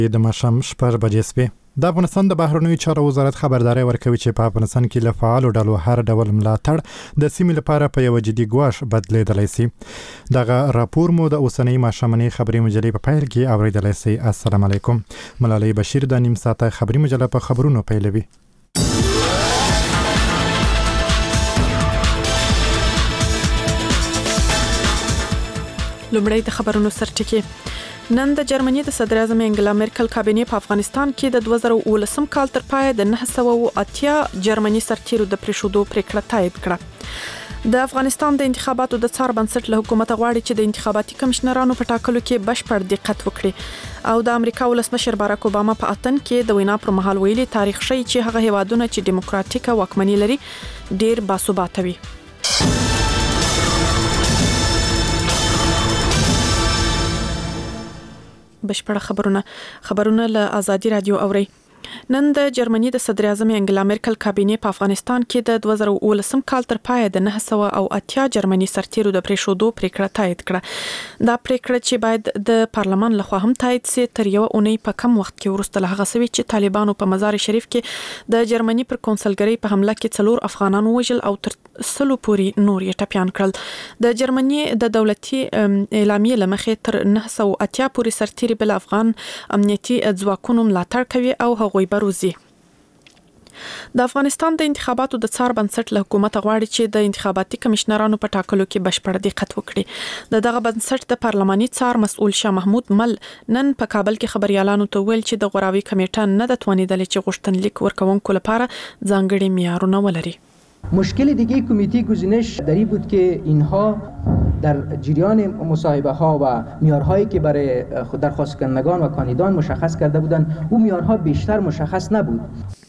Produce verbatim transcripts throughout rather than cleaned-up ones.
د ماښام شپږ بجې شوې. د افغانستان د بهرنیو چارو وزارت خبرداري ورکوي چې په افغانستان کې له فعالو ډلو هر ډول ملاتړ د سیمې لپاره په یو جدي ګواښ بدلیدلی شي. دغه راپور مو د اوسنۍ ماښامنۍ خبري مجلې په پیل کې اوریدلی شئ. السلام علیکم. ملالۍ بشیر د نیم ساعته خبري مجله په خبرونو پیلوي. لومړی د خبرونو سرټکی. نن د جرمني د صدر اعظم انګلا مرکل کابینه په افغانستان کې د دوه زره اوولسم کال تر پای د نهه سوه اتیا جرمني سرتیرو د پریښودو پریکړه تایید کړه. د افغانستان د انتخاباتو د څار بنسټ له حکومت غواړي چې د انتخاباتي کمشنرانو په ټاکلو کې بشپړ دقت وکړي او د امریکا ولسمشر باراک اوباما په اتن کې د وینا پر مهال ویلي تاریخ ښیي چې هغه هیوادونه چې دیموکراتیکه واکمني لري ډیر باثباته وي. بشپړ خبرونه خبرونه له آزادي رادیو اوري. نن د جرمني د صدر اعظم انګلا مرکل کابینه په افغانستان کې د دوه زره اوولسم کال تر پای د نهه سوه اتیا جرمني سرتیرو د پریښودو پریکړه تایید کړه. دا پریکړه چې باید د پارلمان لخوا هم تایید شي تر یو اونۍ په کم وخت کې وروسته له هغه سوي چې طالبانو په مزار شریف کې د جرمني پر کونسلګرۍ په حمله کې څلور افغانان وژل او تر سلو پورې نور یې ټپيان کړل. د جرمني د دولتي اعلامیې لمخې تر نهه سوه اتیا پورې سرتیري بل افغان امنیتي ځواکونو ملاتړ کوي او هغوی بروزي. د افغانستان د انتخاباتو د څار بنسټ له حکومت غواړي چې د انتخاباتي کمشنرانو په ټاکلو کې بشپړ دقت وکړي. د دغه بنسټ د پارلماني څار مسؤل شاه محمود مل نن په کابل کې خبريالانو ته ویل چې د غوراوي کمیټه نه د توانیدل چې غوښتنلیک ورکوونکو لپاره ځانګړي معیارونه ولري. مشکل دیگه کمیته گزینش در این بود که اینها در جریان مصاحبه ها و معیارهایی که برای درخواست کنندگان و کاندیدان مشخص کرده بودند او معیارها بیشتر مشخص نبود.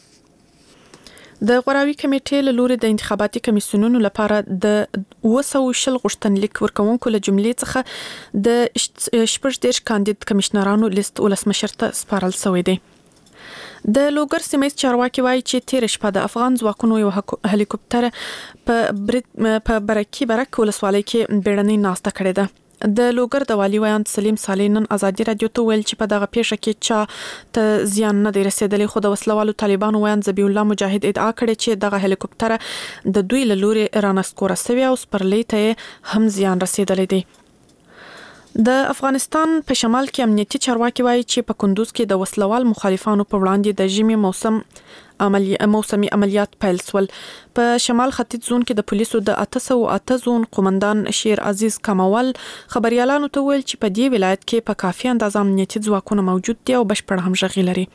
د غوراوي کمیټې له لوري د انتخاباتي کمیسیونونو لپاره د اوه سوه شل غوښتنلیک ورکوونکو له جملې څخه د شپږ دېرش کاندید کمیشنرانو لیست ولسمشر ته سپارل شوی دی. د لوګر سیمه چارواکي وایي چې تیر شپه د افغان ځواکونو یو هلیکوپټر په په برکی برک ولسوالۍ کې بیړنۍ ناسته کړې ده. د لوګر د والي ویاند سلیم صالح نن آزادي رادیو ته ویل چې په دغه پیښه کې چا ته زیان نه دی رسیدلی خو د وسلوالو طالبانو ویاند ذبیح الله مجاهد ادعا کړې چې دغه هلیکوپټر د دوی له لوري رانسکوره شوی او سپرلۍ ته هم زیان رسیدلی دی. د افغانستان په شمال کې امنیتي چارواکي وایي چې په کندوز کې د وسلوال مخالفانو په وړاندې د ژمي موسم عملی موسمي عملیات پیل شول. په شمال ختیځ زون کې د پولیسو د اته سوه اته زون قومندان شیر عزیز کمال خبريالانو ته ویل چې په دې ولایت کې په کافي اندازه امنیتي ځواکونه موجود دي او بشپړ همغږي لري.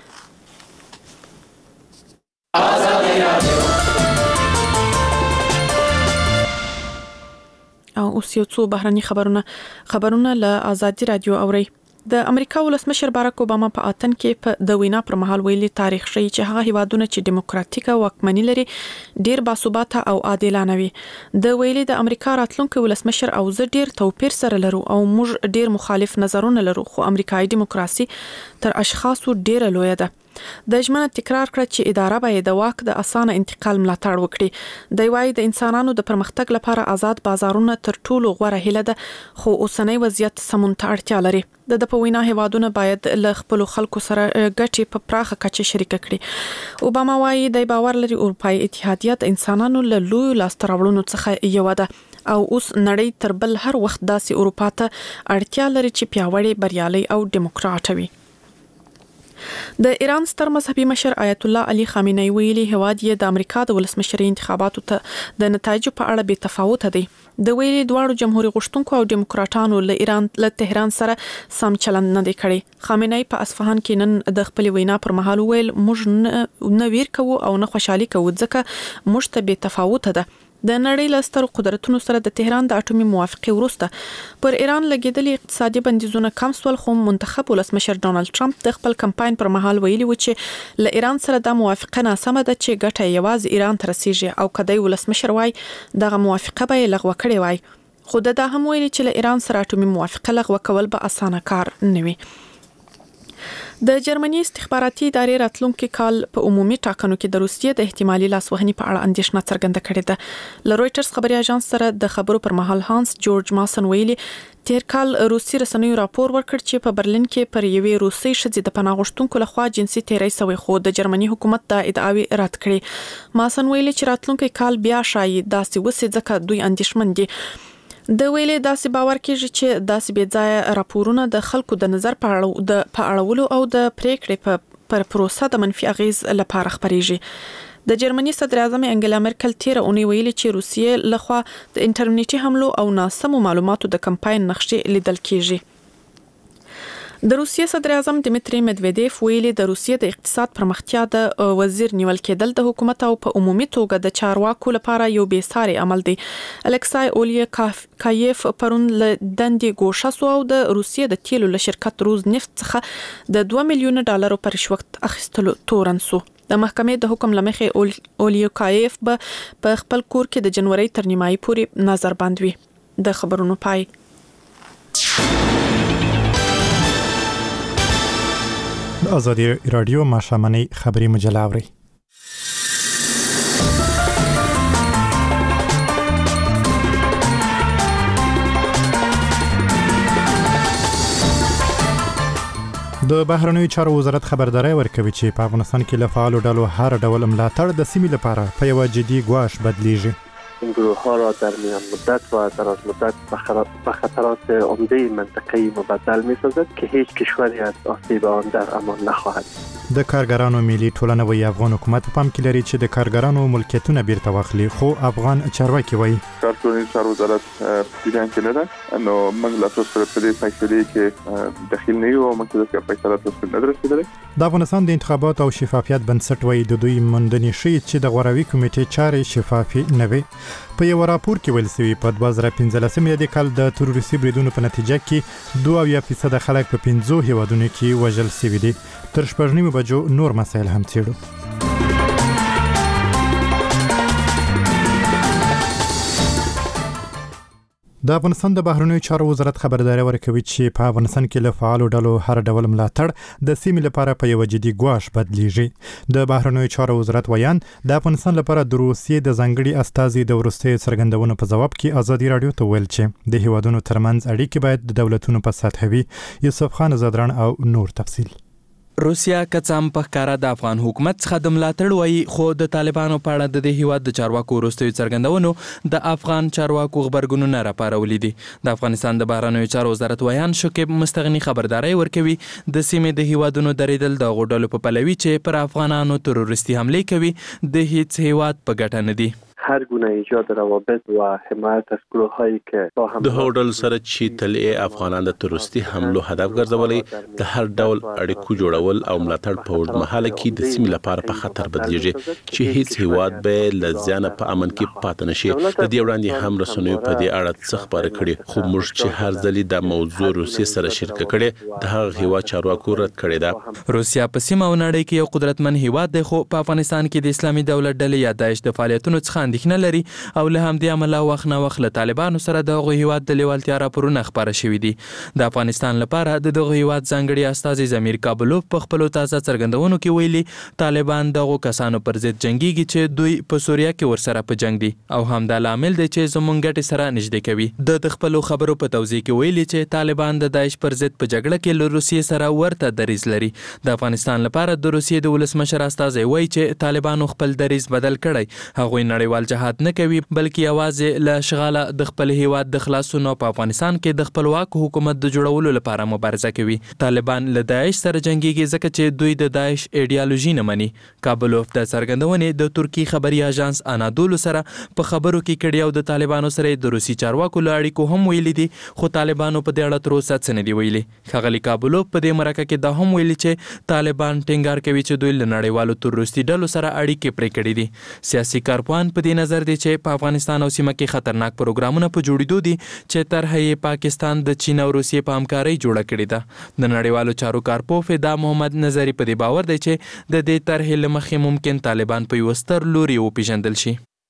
او اوس یو څو بهرني خبرونه خبرونه له آزادي رادیو اوري. د امریکا ولسمشر باراک اوباما په اتن کې په د وینا پر مهال ویلي تاریخ ښیي چې هغه هیوادونه چې دیموکراتیکه واکمني لري ډیر باثباته او عادلانه وي. د ویلي د امریکا راتلونکي ولسمشر او زه ډیر توپیر سره لرو او موږ ډیر مخالف نظرونه لرو خو امریکایي دیموکراسي تر اشخاصو ډیره لویه ده. د ژمنه تکرار کړ چې اداره به د واک د اسانه انتقال ملاتړ وکړي. د وایي د انسانانو د پرمختګ لپاره آزاد بازارونه تر ټولو غوره هیله ده خو اوسنۍ وضعیت سمون ته اړتیا لري. د د په وینا هیوادونه باید له خپل خلکو سره ګټې په پراخه کچه شریک کړي. اوباما وایي د باور لري اروپאי اتحادیه د انسانانو له لوی لاستراوړنو څخه یو ده او اوس نړۍ تر بل هر وخت داسې اروپا ته اړتیا لري چې پیاوړی بریالي او دیموکرات وي. د ایران ستر مذهبي مشر آیت الله علي خامنه‌ای ویلي هواد یې د امریکا د ولسمشرۍ انتخاباتو ته د نتایجو په اړه بې تفاوت دي. د ویلي دواړو جمهوریت غوښتونکو او دیموکراتانو له ایران له تهران سره سم چلند نه دی کړی. خامنه‌ای په اصفهان کې نن د خپل وینا پر مهال ویل موږ نه ویر کوو او نه خوشحالي کوو ځکه موږ ته بې تفاوت ده. د نړۍ له سترو قدرتونو سره د تهران د اټومي موافقې وروسته پر ایران لګیدلي اقتصادي بندیزونه کم سول خو منتخب ولسمشر ډونالد ټرمپ د خپل کمپاین پر مهال ویلي و چې له ایران سره د موافقه ناسمه ده چې ګټه یوازې ایران ته رسیږي او کدی ولسمشر وای دغه موافقه به لغوه کړي وای خو دا هم ویلي چې له ایران سره اټومي موافقه لغوه کول به اسانه کار نه وي. د جرمني استخباراتي ادارې راتلونکي کال په عمومي ټاکنو کې د روسیې د احتمالي لاسوهنې په اړه اندېښنه څرګنده کړې ده. له رويټرز خبري اژانس سره د خبرو پر مهال هانس جورج ماسن ویلي تیر کال روسي رسنیو راپور ورکړ چې په برلین کې پر یوې روسي ښځې د پناه غوښتونکو لخوا جنسي تیری شوی، خو د جرمني حکومت دا ادعاوې رد کړې. ماسن ویلي چې راتلونکي کال بیا شایي داسې وسې ځکه دوی اندېښمن دي. د ویلې داسې باور کېږي چې داسې بې ځایه راپورونه د خلکو د نظر په اړه د په اړولو او د پریکړې په پر پروسه د منفي اغیز لپاره خبريږي. د جرمني صدر اعظم انګلا مرکل تیر اونۍ ویلي چې روسیې لخوا د انټرنیټي حملو او ناسمو معلوماتو د کمپاین نقشې لیدل کېږي. د روسیې صدر اعظم دمیتری مدویدیف ویلي د روسیې د اقتصاد پرمختیا د وزیر نیول کېدل د حکومت او په عمومي توګه د چارواکو لپاره یو بې ساري عمل دی. الکسای اولیکایف پرون له دندې ګوښه سو او د روسیې د تیلو له شرکت روز نفت څخه د دوه میلیونه ډالرو پر رشوت اخیستلو تورن سو. د محکمې د حکم لمخې اولیکایف به په خپل کور کې د جنوري تر نیمایي پورې نظر بند وي. د خبرونو پای. آزادی رادیو ماشامنی خبری مجله اوري. د بهرنیو چارو وزارت خبرداري ورکوي چې په افغانستان کې له فعالو ډلو هر ډول ملاتړ د سیمې لپاره په یو جدي ګواښ بدلیږي. این گروه ها را در میان مدت و دراز مدت به خطرات عمده منطقه‌ای مبدل می سازد که هیچ کشوری از آسیب آن در امان نخواهد. د کارګرانو ملي ټولنه وی افغان حکومت په پام کې لري چې د کارګرانو ملکیتونه بیرته واخلي، خو افغان چارواکي وایي کارګرانو چارو وزارت دیدن کې نه ده نو موږ لا تاسو سره په دې فیصله کې داخل نه یو، موږ د فیصله تاسو نه درسېدل. د افغانستان د انتخاباتو او شفافیت بنسټ وایي د دوی موندنې شي چې د غوراوي کمیټې چارې شفافي نه وي. په یو راپور کې ویل شوی په دوه زره پنځلسم میلادي کال د تروریستي بریدونو په نتیجه کې دوه اویا فیصد خلک په پنځو هیوادونو کې وژل شوي دي. تر شپږ نیمو بجو نور مسایل هم څېړو. د افغانستان د بهرنیو چارو وزارت خبرداري ورکوي چې په افغانستان کې له فعالو ډلو هر ډول ملاتړ د سیمې لپاره په یو جدي ګواښ بدلیږي. د بهرنیو چارو وزارت ویان د افغانستان لپاره د روسیې د ځانګړي استازي د وروستي څرګندونو په ځواب کې آزادي رادیو ته ویل چې د هیوادونو ترمنځ اړیکې باید د دولتونو په سطح وي. یوسف خان زادران او نور تفصیل. روسیا کڅام په کار د افغان حکومت څخه د ملاتړ وایي، خو د طالبانو په اړه د دې هیواد د چارواکو وروستي څرګندونو د افغان چارواکو خبرګونونه راپارولي دي. د افغانستان د بهرنیو چارو وزارت ویان شکیب مستغنی خبرداري ورکوي د سیمې د هیوادونو درېدل د غوډلو په پلوي چې پر افغانانو تروریستي حمله کوي د هیڅ هیواد په ګټه نه دي. هر گونه ایجاد روابط و حمایت از گروه‌هایی که با هم د هوډل سره چې تلې افغانان د تروریستي حملو هدف ګرځولې د هر ډول اړیکو جوړول او ملاتړ په اوږد مهاله کې د سیمې لپاره په خطر بدلیږي چې هیڅ هیواد به له ځانه په امن کې پاتې نشي. د دې وړاندې هم رسنیو په دې اړه څه خبره کړې، خو موږ چې هر ځلې د موضوع روسیې سره شریک کړي د هغه هیواد چارواکو رد کړی ده. روسیا په سیمه او نړۍ کې یو قدرتمن هیواد دی، خو په افغانستان کې د اسلامي دولت ډلې یا داعش د فعالیتونو څخه اندېښنه لري او له همدې امله وخت نه وخت له طالبانو سره د هغوی هیواد د لیوالتیا راپورونه خپاره شوي دي. د افغانستان لپاره د دغه هیواد ځانګړي استازي ضمیر کابلوف په خپلو تازه څرګندونو کې ویلي طالبان دغو کسانو پر ضد جنګیږي چې دوی په سوریه کې ورسره په جنګ دي او همدا لامل دی چې زموږ ګټې سره نږدې کوي. د خپلو خبرو په توضیح کې ویلي چې طالبان د داعش پر ضد په جګړه کې له روسیې سره ورته دریځ لري. د افغانستان لپاره د روسیې د ولسمشر استازی وایي چې طالبانو خپل دریځ بدل کړی، هغوی نړیوال جهاد نه کوي بلکې یوازې له شغاله د خپل هیواد د خلاصون او په افغانستان کې د خپلواک حکومت د جوړولو لپاره مبارزه کوي. طالبان له داعش سره جنګیږي ځکه چې دوی د داعش ایډیالوژي نه مني. کابلوف د څرګندونې د ترکی خبري اژانس انادولو سره په خبرو کې کړي او د طالبانو سره د روسي چارواکو له اړیکو هم ویلي دي، خو طالبانو په دې اړه تر اوسه څه نه دي ویلي. ښاغلي کابلوف په دې مرکه کې دا هم ویلي چې طالبان ټینګار کوي چې دوی له نړیوالو تروریستي ډلو سره اړیکې پرې کړې دي. سیاسي کارپوهان په دې نظر دي چې په افغانستان او سیمه کې خطرناک پروګرامونه په جوړېدو دي چې طرحه یې پاکستان د چین او روسیې په همکارۍ جوړه کړې ده. د نړیوالو چارو کارپوه فدا محمد نظری په دې باور دی چې د دې طرحې له مخې ممکن طالبان په یو ستر لوري وپېژندل شي.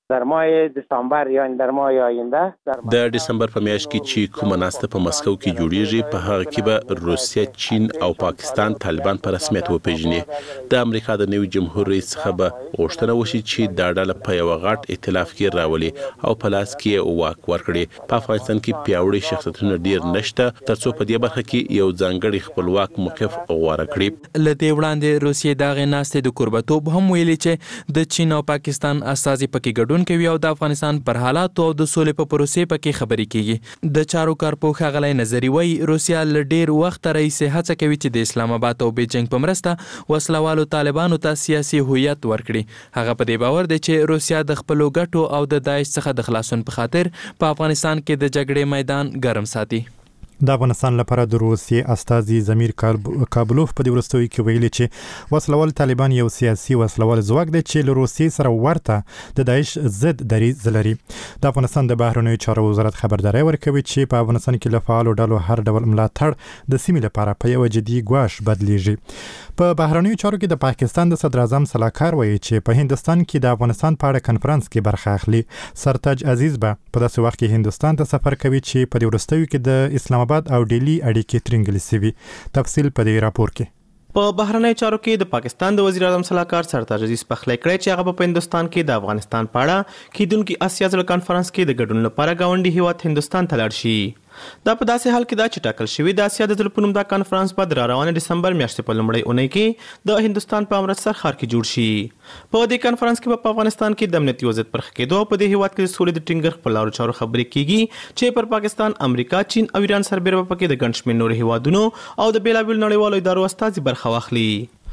در ماه دسامبر یا در ماه آینده د دسمبر په میاشت کې چې کومه ناسته په مسکو کې جوړیږي په هغه کې به روسیه، چین او پاکستان طالبان په رسمیت وپیژني. د امریکا د نوي جمهور رئیس څخه به غوښتنه وشي چې دا ډله په یو غټ ائتلاف کې راولي او په لاس کې واک ورکړي. په افغانستان کې پیاوړي شخصیتونه ډیر نشته ترڅو په دې برخه کې یو ځانګړي خپلواک موقف غوړه کړي. لدې وړاندې روسیې دغه ناستې د کوربتوب هم ویلي چې د چین او پاکستان استازي پکې ګډون کوي او د افغانستان پر حالات او د سولې په پروسې پکې خبرې کیږي. د چارو کارپوه ښاغلی نظري وایي روسیا له ډیر وخت راهیسې هڅه کوي چې د اسلام آباد او بیجینګ په مرسته وسلوالو طالبانو ته سیاسي هویت ورکړي. هغه په دې باور دی چې روسیا د خپلو ګټو او د داعش څخه د خلاصون په خاطر په افغانستان کې د جګړې میدان ګرم ساتي. د افغانستان لپاره د روسیې استازي زمیر کابلوف په دې وروستیو کې ویلي چې وسلوال طالبان یو سیاسي وسلوال ځواک دی چې له روسیې سره ورته د داعش ضد دریځ لري. د افغانستان د بهرنیو چارو وزارت خبرداری ورکوي چې په افغانستان کې له فعالو ډلو هر ډول ملاتړ د سیمې لپاره په یو جدي ګواښ بدلیږي. په بهرنیو چارو کې د پاکستان د صدر اعظم صلاحکار وایي چې په هندستان کې د افغانستان په اړه کنفرانس کې برخه اخلي. سرتاج عزیز به په داسې وخت کې هندستان ته سفر کوي چې په دې وروستیو کې د اسلام آباد او ډیلی اړیکې ترنګلې سوي. تفصیل په دې راپور کې. په بهرنیو چارو کې د پاکستان د وزیر اعظم صلاحکار سرتاج عزیز پخلی کړی چې هغه په هندستان کې د افغانستان په اړه کیدونکي اسیا ځل کانفرنس کې د ګډون لپاره گاونډي هیواد هندستان ته لاړ شي. دا په داسې حال کې دا چې ټاکل شوی د اسیا د ځل په نوم دا کانفرنس په د روانه دسمبر میاشتې په لومړۍ اونۍ کې د هندستان په امرتسر ښار کې جوړ شي. په دې کانفرنس کې په افغانستان کې د امنیتي وضعیت پر ښه کېدو په دې هیواد کې د سولې د ټینګښت په لارو چارو خبرې کیږي چې پر پاکستان، امریکا، چین او ایران سربېره په کې د ګڼ شمېر نورو هیوادونو او د بیلابېلو نړیوالو ادارو استازي برخه واخلي.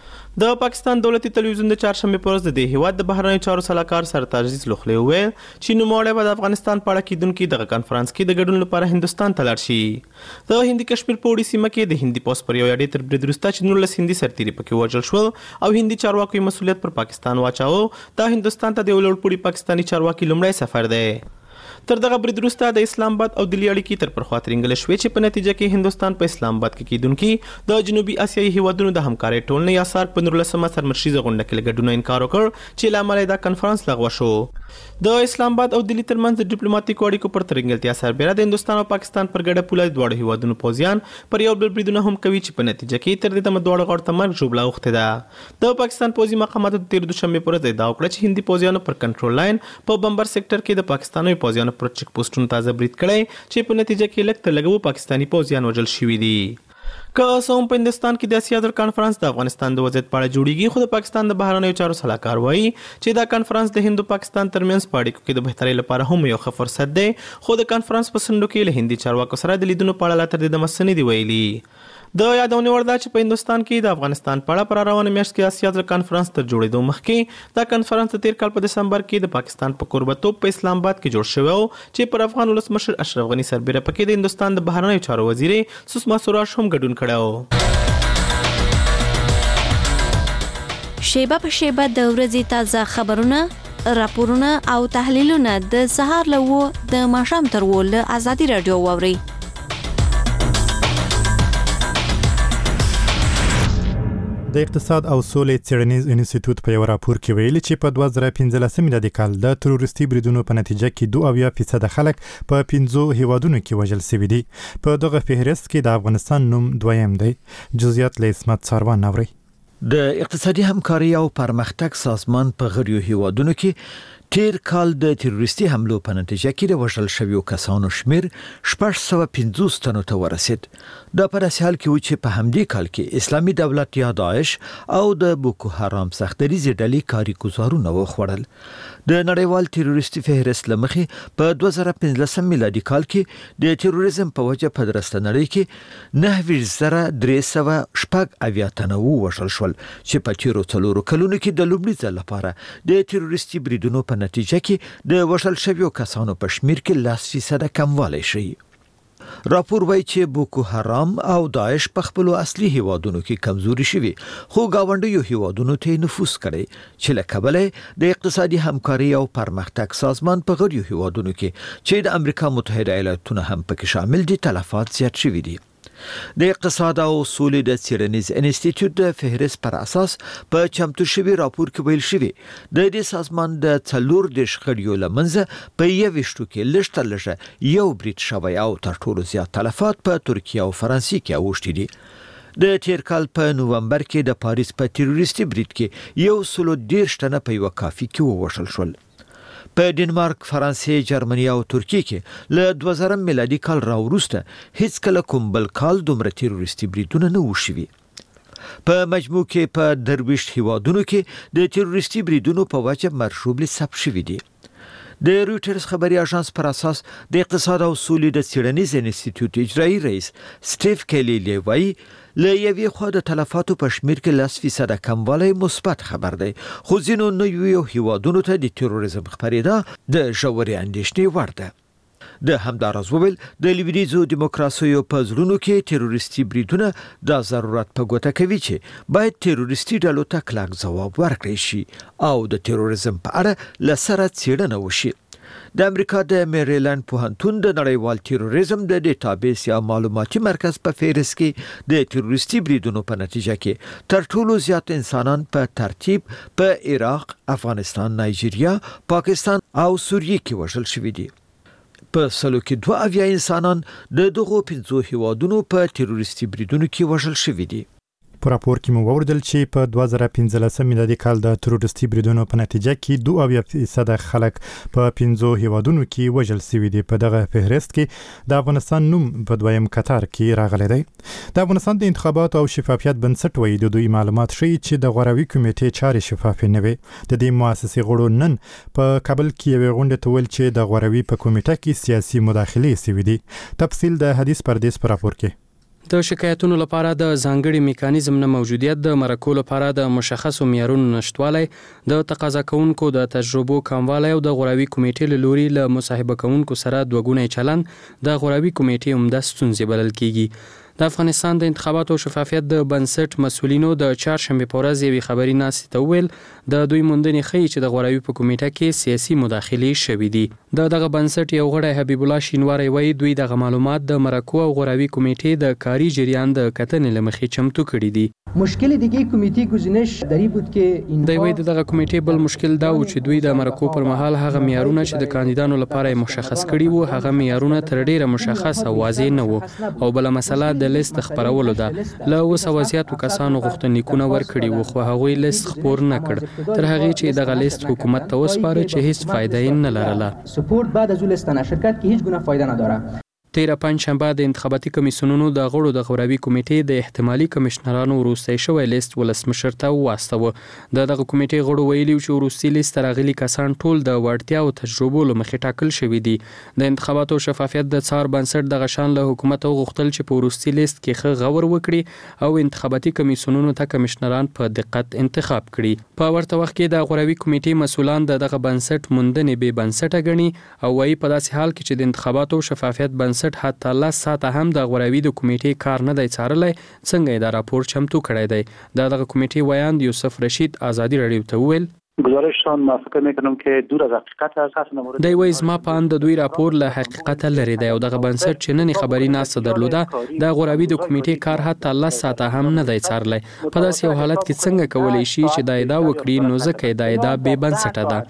د پاکستان دولتي تلویزیون د چهارشنبه په ورځ د دې هیواد د بهرنیو چارو صلاحکار سرتاج عزیز لوخلی وویل چې نوموړی به د افغانستان په اړه کیدونکي دغه کانفرنس کې د ګډون لپاره هندستان ته لاړ شي. د هندي کشمیر په وړي سیمه کې د هندي پوځ پر یو اډې تر برید وروسته چې نولس هندي سرتیري پکې وژل شول او هندي چارواکو یې مسؤلیت پر پاکستان واچاوه. دا هندستان ته د یو لوړپوړي پاکستاني چارواکي لومړی سفر دی. تر دغه برید وروسته د اسلام آباد او دلی اړیکې تر پرخوا ترنګل شوې چې په نتیجه کې هندستان په اسلام آباد کې کیدونکي د جنوبي اسیایي هیوادونو د همکارۍ ټولنې یا سارک په نولسمه سرمشریزه غونډه کې له ګډون انکار وکړ چې له امله دا کنفرانس لغوه شو. د اسلام آباد او دلی ترمنځ د ډیپلوماټیکو اړیکو پر ترنګلتیا سربېره د هندستان او پاکستان پر ګډه پوله دواړو هیوادونو پوځیان پر یو بل بریدونه هم کوي چې په نتیجه کې تر دې دمه دواړو غاړو ته مرګ ژوبله اوښتې ده. د پاکستان پوځي مقاماتو د تېر دوشنبې په ورځ ادعا وکړه چې هندي پوځیانو پر کنټرول لاین په بمبر سېکټر کې د پاکستاني پوځیانو پر چیک پوسټونو تازه برید کړی چې په نتیجه کې لږ تر لږه پاکستاني پوځیان وژل شوي دي. که څه هم په هندستان کې د اسیا ځل کانفرنس د افغانستان د وضعیت په اړه جوړیږي، خو د پاکستان د بهرنیو چارو صلاحکار وایي چې دا کانفرنس د هند او پاکستان ترمنځ په اړیکو کې د بهترۍ لپاره هم یو ښه فرصت دی. خو د کانفرنس په څنډو کې له هندي چارواکو سره د لیدنو په اړه لا تر دې دمه څه نه دي ویلي. د یادونې وړ ده چې په هندستان کې د افغانستان په اړه پر روانه میاشت کې اسیا ځل کانفرنس تر جوړېدو مخکې دا کانفرنس د تېر کال په دسمبر کې د پاکستان په کوربتوب په اسلام آباد کې جوړ شوی و چې پر افغان ولسمشر اشرف غني سربېره پکې د هندستان د بهرنیو چارو وزیرې سوسما سوراش هم ګډون کړی و. شیبه په شیبه د ورځې تازه خبرونه، راپورونه او تحلیلونه د سهار له و د ماښام تر و له ازادي راډیو واورئ. د اقتصاد او سولې څېړنیز انسټیټیوټ په یو راپور کې ویلي چې په دوه زره پنځلسم میلادي کال د تروریستي بریدونو په نتیجه کې دوه اویا فیصده خلک په پنځو هیوادونو کې وژل شوي دي. په دغه فهرست کې د افغانستان نوم دویم دی. جزئیات له اسمت ساروان اورئ. د اقتصادي همکاري او پرمختګ سازمان په غړیو هیوادونو کې تیر کال د تروریستي حملو په نتیجه کې د وژل شویو کسانو شمیر شپږ سوه پنځوس تنو ته ورسید. دا په داسې حال کې و چې په همدې کال کې اسلامي دولت یا داعش او د بوکو حرام سختدریزې ډلې کاري ګزارونه وخوړل. د نړیوال تروریستي فهرست له مخې په دوه زره پنځلسم میلادي کال کې د تروریزم په وجه په درسته نړۍ کې نهه ویشت زره درې سوه شپږ اویا تنه ووژل شول چې په تیرو څلورو کلونو کې د لومړي ځل لپاره د تروریستي بریدونو په نتیجه کې د وژل شویو کسانو په شمیر کې لس فیصده کموالی شي. راپور وایي چې بوکو حرام او داعش په خپلو اصلي هیوادونو کې کمزوري شوي، خو ګاونډیو هیوادونو ته نفوذ کړی چې له کبله د اقتصادي همکاري او پرمختګ سازمان په غړیو هیوادونو کې چې د امریکا متحده ایالاتونه هم پکې شامل دي تلفات زیات شوي دي. د اقتصاد او سولې د څېړنیز انسټیټیوټ د فهرست پر اساس په چمتو شوي راپور کې ویل شوی د دې سازمان د څلور د شخړیو لمنځه په یوشتو کې لږ تر لږه یو برید شوی او تر ټولو زیات تلفات په ترکیه او فرانسې کې اوښتي دي. د تیر کال په نومبر کې د پاریس په تروریستي برید کې یو سلو دیرش تنه په یو کافي کې ووژل شول. په ډنمارک، فرانسې، جرمني او ترکیه کې له دوه زره میلادي کال راوروسته هیڅ کله کوم بل کال دومره تروریستي بریدونه نه وشوي. په مجموع کې په درویشت هیوادونو کې د تروریستي بریدونو په وجه مرشوب ثبت شوي دي. د رویټرز خبري اژانس پر اساس د اقتصاد او سولې د څېړنیز انسټیټیوټ اجرایي رئیس سټیف کیلی لیوای له یوې خوا د تلفاتو په شمیر کې لس فیصده کموالی مثبت خبر دی، خو ځینو نویو هیوادونو ته د تروریزم خپرېدا د ژورې اندېښنې وړ ده. د همداراز وویل د لویدیځو دیموکراسیو په زړونو کې تروریستي بریدونه دا ضرورت په ګوته کوي چې باید تروریستي ډلو ته کلک ځواب ورکړی شي او د تروریزم په اړه له سره څېړنه وشي. د امریکا د میریلند پوهنتون د نړیوال تروریزم د ډیټابیس یا معلوماتي مرکز په فهرست کې د تروریستي بریدونو په نتیجه کې تر ټولو زیات انسانان په ترتیب په عراق، افغانستان، نایجیریا، پاکستان او سوریه کې وژل شوي دي. په سلو کې دوه اویا انسانان د دغو پنځو هیوادونو په تروریستي بریدونو کې وژل شوي دي. په راپور کې مو وویل چې په دوه زره پنځلسم میلادي کال د تروریستي بریدونو په نتیجه کې دوه اویا فیصد خلک په پنځو هیوادونو کې وژل شوي دي. په دغه فهرست کې د افغانستان نوم په دویم قطار کې راغلی دی. د افغانستان د انتخاباتو او شفافیت بنسټ وایي د دوی معلومات ښیي چې د غوراوي کمیټې چارې شفافې نه وي. د دې مؤسسې غړو نن په کابل کې یوې غونډې ته ویل چې د غوراوي په کمیټه کې سیاسي مداخلې شوي دي. تفصیل د حدیث پردیس په راپور کې. د شکایتونو لپاره د ځانګړي میکانیزم نه موجودیت، د مرکو لپاره د مشخصو معیارونو نشټوالی، د تقاضا کوونکو د تجربو کموالی او د غوراوي کمیټې له لوري له مصاحبه کوونکو سره دوهګونی چلند د غوراوي کمیټې عمده ستونزې بلل کیږي. د افغانستان د انتخاباتو او شفافیت د بنسټ مسؤلینو د چهارشنبه په ورځ یوې خبري ناستې ته وویل د دوی موندنې ښیي چې د غوراوي په کمیټه کې سیاسي مداخلې شوي دي. د دغه بنسټ یو غړی حبیب الله شینواری وایي دوی دغه معلومات د مرکو او غوراوي کمیټې د کاري جریان د کتنې له مخې چمتو کړي دي. مشکل دیگه کمیته گزینش در این بود که این د وی دغه کمیټې بل مشکل دا و چې دوی د مرکو پر مهال هغه معیارونه چې د کاندیدانو لپاره مشخص کړي وو هغه معیارونه تر ډیره مشخص او واضح نه وو. او بل مسله د لیست خبرولو ده. له اوسه وضعیت کسانو غوښتنلیکونه ورکړي وو خو هغوی لیست خبر نه کړ تر هغه چې دغه لیست حکومت ته وسپاره چې هیڅ فایده یې نه لرله. سپورت بعد از لیست نشر کرد که هیچ گونه فایده نداره. تیره پنجشنبه د انتخاباتي کمیسیونونو د غړو د غوراوي کمیټې د احتمالي کمشنرانو وروستی شوی لیست ولسمشر ته واستاوه. د دغه کمیټې غړو ویلي چې وروستي لیست راغلي کسان ټول د وړتیا او تجربو له مخې ټاکل شوي دي. د انتخاباتو شفافیت د څار بنسټ دغه شان له حکومت غوښتل چې په وروستي لیست کې ښه غور وکړي او انتخاباتي کمیسیونونو ته کمشنران په دقت انتخاب کړي. په ورته وخت کې د غوراوي کمیټې مسؤلان د دغه بنسټ موندنې بې بنسټه ګڼي او وايي په داسې حال کې چې د انتخاباتو شفافیت بنسټ حتی لس ساعته هم د غوراوي د کمیټې کار نه دی څارلی، څنګه یې دا راپور چمتو کړی دی. د دغه کمیټې ویاند یوسف رشید آزادي رادیو ته وویل گزارششان ما فکر میکنم که دور از حقیقت است. دی وایي زما په اند د دوی راپور له حقیقت لري دی او دغه بنسټ چې نن خبري ناسته درلوده د غوراوي د کمیټې کار حتی لس ساعته هم نه دی څارلی. په داسې یو حالت کې څنګه کولی شي چې دا ادعا وکړي نو ځکه دا ادعا بې بنسټه ده.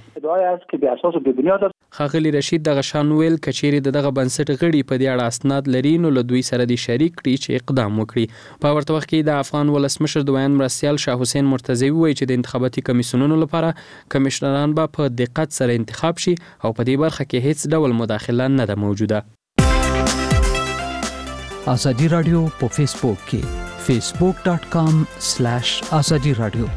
ښاغلي رشید دغه شان ویل کچېرې د دغه بنسټ غړي په دې اړه اسناد لري نو له دوی سره دې شریک کړي چې اقدام وکړي. په ورته وخت کې د افغان ولسمشر د ویاند مرستیال شاه حسین مرتضوي وایي چې د انتخاباتي کمیسیونونو لپاره کمشنران به په دقت سره انتخاب شي او په دې برخه کې هیڅ ډول مداخله نه ده موجوده. آزادي رادیو په فیسبوک کې facebook dot com slash azadi radio.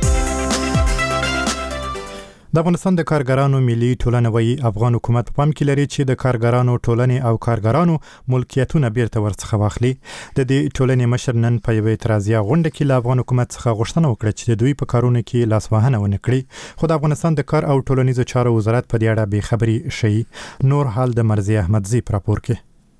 د افغانستان د کارګرانو ملي ټولنه وایي افغان حکومت په پام کې لري چې د کارګرانو ټولنې او کارګرانو ملکیتونه بیرته ورڅخه واخلي. د دې ټولنې مشر نن په یوه اعتراضیه غونډه کې له افغان حکومت څخه غوښتنه وکړه چې د دوی په کارونو کې لاسوهنه ونه کړي، خو د افغانستان د کار او ټولنیزو چارو وزارت په دې اړه بې خبري ښیي. نور حال د مرضی احمدزي په راپور کې.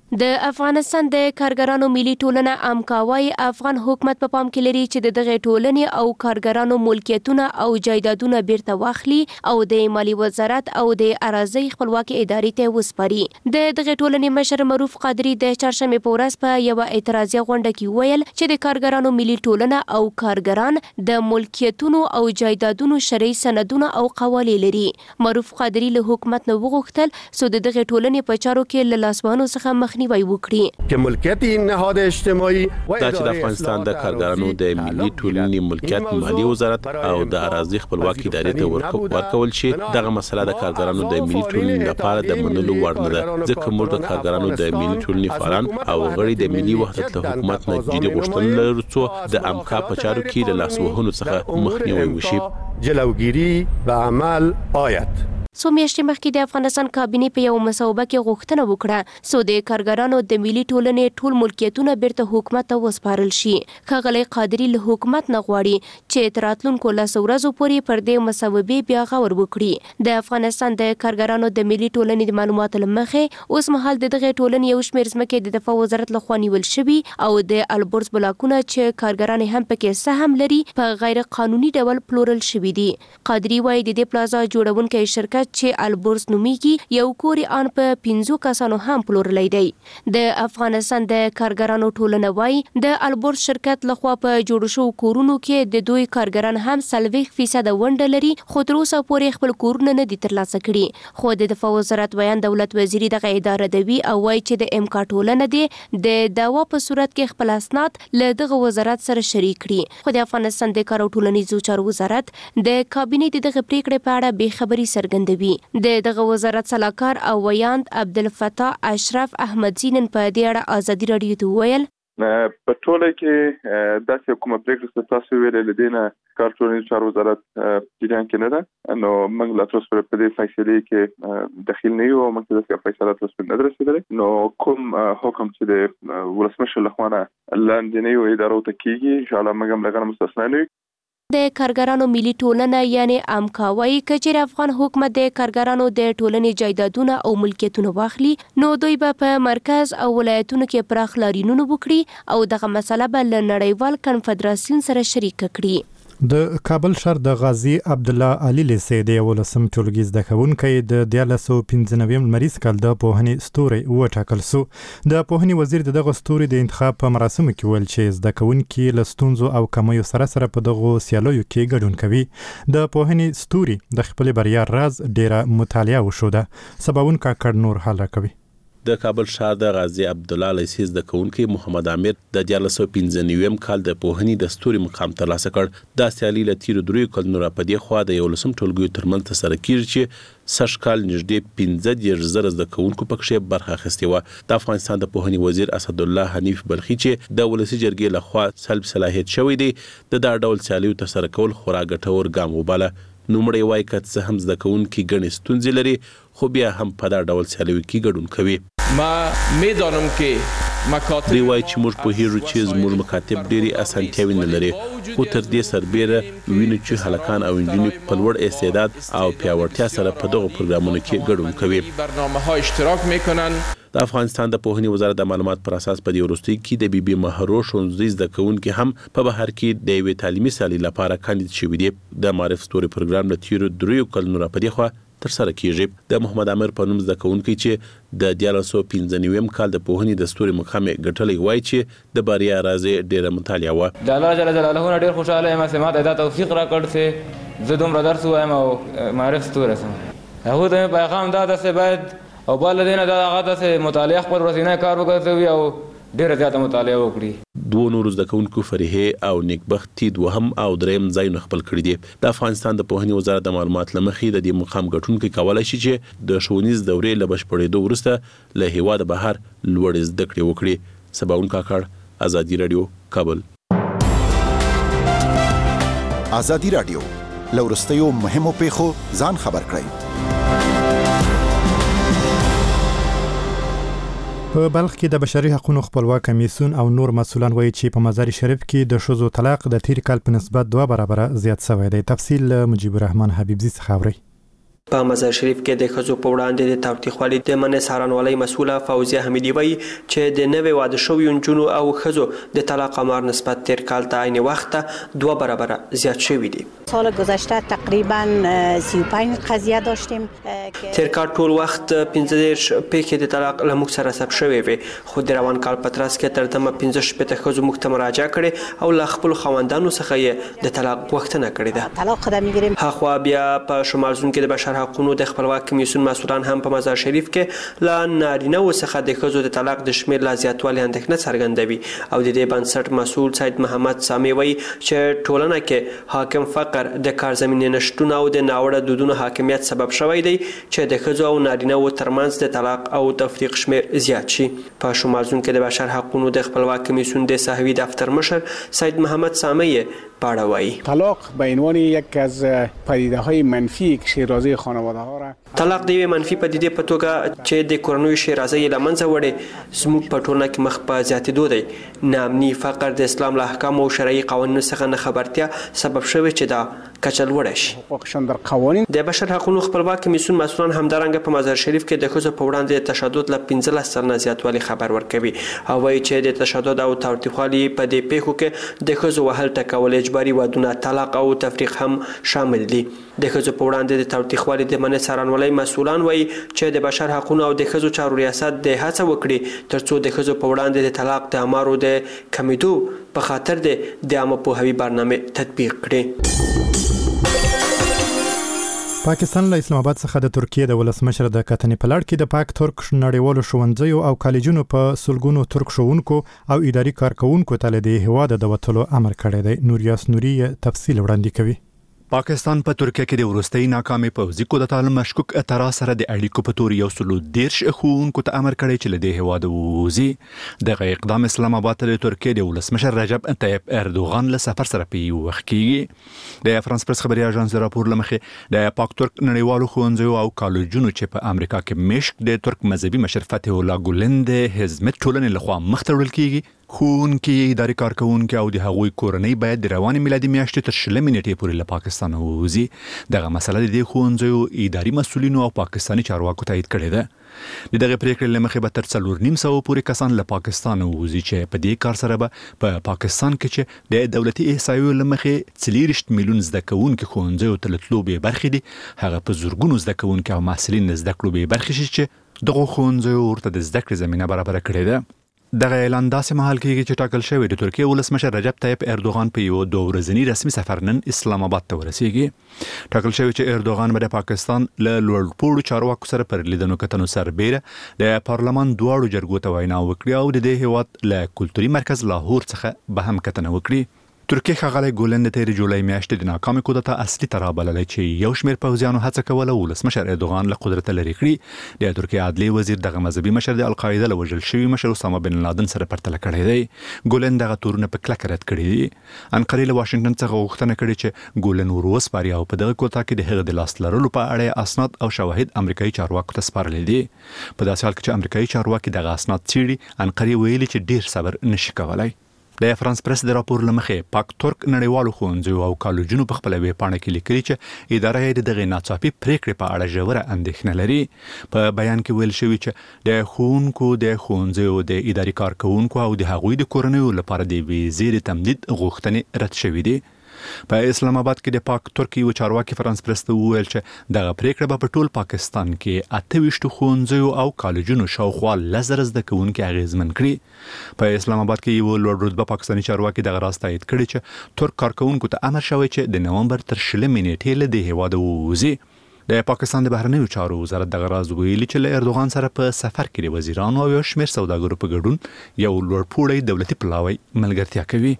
د افغانستان د کارګرانو ملي ټولنه امکاوي افغان حکومت په پام کې لري چې د دغه ټولنې او کارګرانو ملکیتونه او جایدادونه بیرته واخلي او د مالی وزارت او د اراضي خپلواکي ادارې ته وسپاري. د دغه ټولنې مشر معروف قادری د چهارشنبه په ورځ په یو اعتراضي غونډه کې ویل چې د کارګرانو ملي ټولنه او کارګران د ملکیتونو او جایدادونو شرعي سندونه او قوانین لري. معروف قادری له حکومت نه وغوښتل چې د دغه ټولنې په چارو کې له لاسوهنو څخه مخ نیوي وکړي که ملکیت این نهاد اجتماعي دا چې د افغانستان د کارګرانو د ملي ټولنې ملکیت مالی وزارت او د اراضي خپلواکي ادارې ته ورکول شي دغه مسله د کارګرانو د ملي ټولنې لپاره د منلو وړ نه ده، ځکه موږ د کارګرانو د ملي ټولنې فعالان او غړي د ملي وحدت له حکومت نه جدي غوښتنه لرو چې د امکا په چارو کې د لاسوهنو څخه مخنیوي وشي. جلوگیری به عمل آید. څو میاشتې مخکې د افغانستان کابینې په یو مصوبه کې غوښتنه وکړه چې د کارګرانو د ملي ټولنې ټول ملکیتونه بیرته حکومت ته وسپارل شي. ښاغلی قادری له حکومت نه غواړي چې تر راتلونکو لسو ورځو پورې پر دې مصوبې بیا غور وکړي. د افغانستان د کارګرانو د ملي ټولنې د معلوماتو له مخې اوس مهال د دغه ټولنې یو شمېر ځمکې د دفاع وزارت لخوا نیول شوي او د البرز بلاکونه چې کارګران هم پکې سهم لري په غیر قانوني ډول پلورل شوي دي. قادری وایي د دې پلازا جوړونکی شرکت چې البرز نومیږي یو کور ان په پنځو کسانو هم پلورلی دی. د افغانستان د کارګرانو ټولنه وایي د البرز شرکت لخوا په جوړ شوو کورونو کې د دوی کارګران هم څلوېښت فیصده ونډه لري، خو تر اوسه پورې خپل کورونه نه دي ترلاسه کړي. خو د دفاع وزارت ویان دولت وزیري دغه اداره دوي او وایي چې د امکا ټولنه دی د دعوا په صورت کې خپل اسناد له دغه وزارت سره شریک کړي. خو د افغانستان د کار او ټولنیزو چارو وزارت د کابینې د دغه پریکړې په اړه بې خبري څرګندوي. د دغه وزارت سلاکار او ویاند عبدالفتاح اشرف احمدزی نن په دې اړه ازادي راډیو ته وویل په ټوله کې داسې کومه پریکړه چې تاسو ویلې لدينا کار ټولنیز چارو وزارت جریان کې نه ده، نو موږ لا تاسو په دې فیصله کې داخل نه یو، موږ د فیصله تاسو نه درسېدل. نو کوم حکم چې د ولسمشر لخوا لاندې نه یو ادارو ته کیږي ان شاء الله موږ هم لغه مستثنا نه. د کارګرانو ملي ټولنه یعنی امکا وایي کچېر افغان حکومت د کارګرانو د ټولنې جایدادونه او ملکیتونه واخلي نو دوی به په مرکز او ولایتونو کې پراخ لارینونه وکړي او دغه مسله به له نړیوال کنفدراسیون سره شریک کړي. د کابل شهر د غازی عبد الله علي لیسې د ولسم ټولګي زده کوونکي د دیارلس سوه پنځه نوي لمریز کال د پوهنې ستوري وټاکل سو. د پوهنې وزیر دغه ستوري د انتخاب په مراسمو کې ویل چې زده کوونکي له ستونزو او کمیو سره سره په دغه سیالیو کې ګډون کوي. د پوهنې ستوري د خپل بریا راز ډیره مطالعه وشوده. سباون کاکړ نور حال راکوي. د کابل ښار د غازی عبد الله لیسې زده کوونکي محمد عامر د دیارلس سوه پنځه نوي کال د پوهنې د ستوري مقام ترلاسه کړ. دا سیالي له تیرو دریو کلونو راپدې خوا د یولسم ټولګیو ترمنځ ترسره کیږي چې سږ کال نږدې پنځه دېرش زره زده کوونکو پکې برخه اخیستې وه. د افغانستان د پوهنې وزیر اسدالله حنیف بلخي چې د ولسي جرګې لخوا سلب صلاحیت شوی دی د دا ډول سیالیو ترسره کول خورا ګټور ګام وباله. نومړی وایي که څه هم زده کوونکي ګڼې ستونزې لري خو بیا هم په دا ډول سیالیو کې ګډون کوي. ما میدانم که مکاتب دی وایي چې موږ پوهیږو چې زموږ مکاتب ډېرې اسانتیاوې نه لري، خو تر دې سربیره وینو چې هلکان او نجونې په لوړ استعداد او پیاوړتیا سره په دغو پروګرامونو کې ګډون کوي. برنامه‌ها اشتراک میکنن. د افغانستان د پوهنې وزارت د معلومات پر اساس په دې وروستي کې د بي بي مهرو ښوونځي زده کوونکي هم په بهر کې د یوې تعلیمي سیالۍ لپاره کاندید شوي دي. د معرف ستوري پروګرام له تیرو دریو کلونو راپدې خوا ترسره کیږي. د محمد عامر په نوم زده کوونکی چې د دیارلس سوه پنځه نوي کال د پوهنې د ستوري مقام ګټلی وایي چې د بریا راز ډیره مطالعه وه. د الله جل جلاله نه ډیر خوشاله یم چې ماته دا توفیق راکړ چې زه دومره درس وایم او معرف ستوری سم. هغه د پیغام دا ده چې باید او بل دینه دا هغه د مطالعه خپل ورځنی کار وکړي او ډیره زیاته مطالعه وکړي. دوه نور زده کوونکو فریحه او نیکبختي دوهم او دریم ځایونه خپل کړي دي. د افغانستان د پوهنې وزارت د معلومات لمخې د دې مقام ګټونکي کولای شي چې د ښوونیز دورې له بشپړېدو وروسته له هیواده بهر لوړې زده کړې وکړي. سباون کاکړ، ازادي راډیو، کابل. ازادي راډیو له وروستیو مهمو پیښو ځان خبر کړئ. په بلخ کې د بشري حقوقو خپلواک کمیسیون او نور مسؤلان وایي چې په مزار شریف کې د ښځو طلاق د تیر کال په نسبت دوه برابره زیات شوی دی. تفصیل مجيب الرحمن حبیبزي څخه اوري. په مزار شریف کې د ښځو په وړاندې د تاوتریخوالي د منع څارنوالۍ مسؤله فوزیه حمیدي وایي چې د نوې واده شویو نجونو او ښځو د طلاق آمار نسبت تیر کال ته عین وخت ته دوه برابره زیات شوی دی. سال گذشته تقریبا سی و پنج قضیه داشتیم. تیر کال ټول وخت پنځه دېرش پیښې د طلاق له موږ سره ثبت شوې وې، خو د روان کال په ترڅ کې تر دمه پنځه شپېته ښځو موږ ته مراجعه کړې او له خپلو خاوندانو څخه یې د طلاق غوښتنه کړې ده. طلاق قدم می‌گیریم. هاخوا بیا په شمال زون کې د بشر حقوقو د خپلواک کمیسیون مسؤلان هم په مزار شریف کې لا نارینه و څخه د ښځو د طلاق د شمېر لا زیاتوالي اندېښنه څرګندوي او د دې بنسټ مسؤل سید محمد سامي وایي چې ټولنه کې حاکم فقر د کار زمینې نشتون او د ناوړه دودونو حاکمیت سبب شوی دی چې د ښځو او نارینه و ترمنځ د طلاق او تفریق شمېر زیات شي. په شمال زون کې د بشر حقوقو د خپلواک کمیسیون د صحوی دفتر مشر سید محمد سامي باړوي. طلاق به عنوان یک از پدیده های منفی شیرازی خانواده ها را طلاق د یوې منفي پدیدې په توګه چې د کورنیو شیرازۍ له منځه وړې زموږ په ټولنه کې مخ په زیاتېدو دی. ناامني، فقر، د اسلام له احکامو او شرعي قوانینو څخه نه خبرتیا سبب شوی چې دا کچه لوړه شي. د بشر حقوقو خپلواک کمیسیون مسؤلان همدارنګه په مزار شریف کې د ښځو په وړاندې د تشدد له پنځلس سلنه زیاتوالي خبر ورکوي او وایي چې د تشدد او تاوتریخوالي په دې پیښو کې د ښځو وهل ټکول، اجباري ودونه، طلاق او تفریق هم شامل دي. د ښځو په وړاندې د تاوتریخوالي د منع څارنوالۍ مسؤلان وایي چې د بشر حقوقو او د ښځو چارو ریاست د هڅه وکړي ترڅو د ښځو په وړاندې د طلاق د امارو د کمیدو په خاطر د عامه پوهاوي برنامه تطبیق کړي. پاکستان له اسلام آباد څخه د ترکیې د ولسمشر د کتنې په لړ کې د پاک ترک نړیوالو ښوونځیو او کالجونو په سلګونو ترک ښوونکو او اداري کارکونکو ته له دې هیواده د وتلو امر کړی دی. نوریاس نوري تفصیل وړاندې کوي. پاکستان په ترکیه کې د وروستۍ ناکامې پوځي کودتا له مشکوک اعتراض سره د اړیکو په تور یو سلو دیرش ښوونکو ته امر کړی چې له دې هیواده ووځي. دغه اقدام اسلام آباد ته د ترکیې د ولسمشر رجب طیب اردوغان له سفر سره په یو وخت کېږي. د فرانس پرس خبري اژانس راپور له مخې د پاک ترک نړیوالو ښوونځیو او کالجونو چې په امریکا کې مشک د ترک مذهبي مشر فتح الله ګولن د حزمت ټولنې لخوا مخ ته وړل کېږي. ښوونکي، اداري کارکونکي او د هغوی کورنۍ باید د روانې میلادي میاشتې تر شلمې نیټې پورې له پاکستان ووځي. دغه مسله د دې ښوونځیو اداري مسؤلینو او پاکستاني چارواکو تایید کړې ده. د دغه پریکړې له مخې به تر څلور نیم سوه پورې کسان له پاکستان ووځي چې په دې کار سره به په پاکستان کې چې د دولتي احصایو له مخې څلوېښت میلیون زده کوونکي ښوونځیو ته له تلو بې برخې دي، هغه په زرګونو زده کوونکي او محصلین زده کړو بې برخې شي چې دغه ښوونځیو ورته د زده کړې زمینه برابره کړې ده. دغه اعلان داسې مهال کېږي چې ټاکل شوی د ترکیې ولسمشر رجب طیب اردوغان په یو دوه ورځني رسمي سفر نن اسلام آباد ته ورسیږي. ټاکل شوی چې اردوغان به د پاکستان له لوړپوړو چارواکو سره پر لیدنو کتنو سربیره د پارلمان دواړو جرګو ته وینا وکړي او د دې هیواد له کلتوري مرکز لاهور څخه به هم کتنه وکړي. ترکیه ښاغلی ګولن د تېرې جولای میاشتې د ناکامې کودتا اصلي ترا بللی چې یو شمېر پوځیانو هڅه کوله ولسمشر اردوغان له قدرته لرې کړي. د ترکیې عدلیې وزیر دغه مذهبي مشر د القاعده له وژل شوي مشر اسامه بن لادن سره پرتله کړی دی. ګولن دغه تورونه په کلکه رد کړي دي. انقرې له واشنګټن څخه غوښتنه کړې چې ګولن ور وسپاري او په دغه کوتا کې د هغه د لاس لرلو په اړه اسناد او شواهد امریکایي چارواکو ته سپارلي دي. په داسې حال کې چې امریکایي چارواکي دغه اسناد څېړي، انقرې ویلي چې ډیر صبر نشي کولای. د فرانس پرس د راپور له مخې پاک ترک نړیوالو ښوونځیو او کالجونو په خپله ویبپاڼه کې لیکلي چې اداره یې د دغې ناڅاپي پریکړې په اړه ژوره اندېښنه لري. په بیان کې ویل شوي چې د ښوونکو، د ښوونځیو د اداري کارکونکو او د هغوی د کورنیو لپاره د ویزې د تمدید غوښتنې رد شوي دي. په اسلام آباد کې د پاک ترک یو چارواکي فرانس پرس ته وویل چې دغه پریکړه به په ټول پاکستان کې اته ویشتو ښوونځیو او کالجونو شاوخوا لس زره زده کوونکي اغېزمن کړي. په اسلام آباد کې یو لوړ رتبه پاکستاني چارواکي دغه راز تایید کړی چې ترک کارکونکو ته امر شوی چې د نومبر تر شلمې نیټې له دې هیواده ووځي. د پاکستان د بهرنیو چارو وزارت دغه راز ویلي چې له اردوغان سره په سفر کې د وزیرانو او یو شمېر سوداګرو په ګډون یو لوړپوړی دولتي پلاوی ملګرتیا کوي.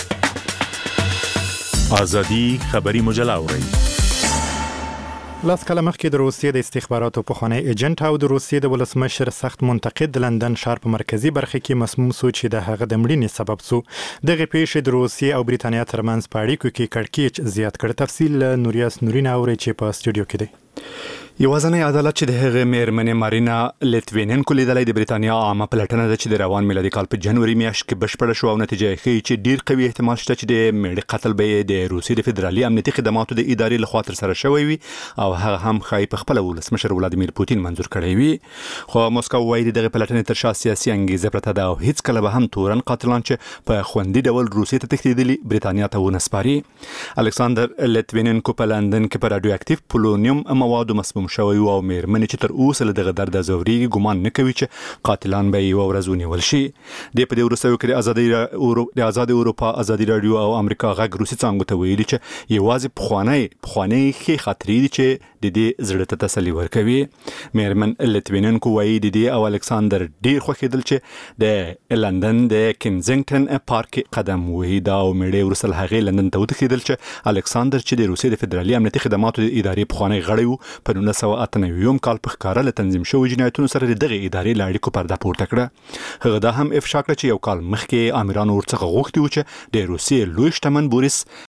آزادی خبری مجله اورئ. لاس کله مخکې د روسیې د استخباراتو پخوانی ایجنټ او د روسیې د ولسمشر سخت منتقد د لندن ښار په مرکزي برخه کې مسموم شو چې د هغه د مړینې سبب شو. دغه پیښې د روسیې او بریتانیا ترمنځ په اړیکو کې کړکېچ زیات کړ. تفصیل نوریاس نورین اوري چې په استودیو کې دی. یوازنی عدالت چې د هغه میرمنې مارینا لیتوینینکو لیدلې د بریتانیا عامه پلټنه ده چې د روان میلادي کال په جنوري میاشت کې بشپړه شو او نتیجه یې ښیي چې ډیر قوي احتمال شته چې د میړه قتل به د روسیې د فدرالي امنیتي خدماتو د ادارې لخوا ترسره شوی وي او هغه هم ښایي په خپل ولسمشر ولادیمیر پوتین منظور کړی وي خو موسکو وایي دغه پلټنې تر شا سیاسي انګیزه پرته ده او هیڅ کله به هم تورن قاتلان چې په خوندي ډول روسیې ته تښتېدلي بریتانیا ته ونه سپاري الکساندر لیتوینینکو په لندن کې په رادیو اکټیو پولونیم موادو مسموم شوی او میر منې چې تر اوسه له دغه درد زوري ګمان نه کوي چې قاتلان به یو ورځ ونیول شي د په دې وروستیو کې د ازادي د آزاد اروپا ازادي رادیو او امریکا غږ روسي څنګه ته ویلي چې یوازې پخوانی پخوانی ښې خاطرې دي چې د دې زړه ته تسلی ورکوي میرمن لیتوینینکو وایي د دې او الکساندر ډیر خوښیدل چې د لندن د کینزنګټن پارک قدم وهي دا او مړې ورسل هغه لندن ته وتښتېدل چې الکساندر چې د روسیې د فدرالي امنیتي خدماتو د ادارې پخوانی غړی و په نولس سوه اته نوي کال په ښکاره له تنظیم شوی جنایتونو سره د دغه ادارې له اړیکو پرده پورته کړه هغه دا هم افشا کړه چې یو کال مخکې امیرانو ورڅخه غوښتي و چې د روسیې لوی شتمن بوریس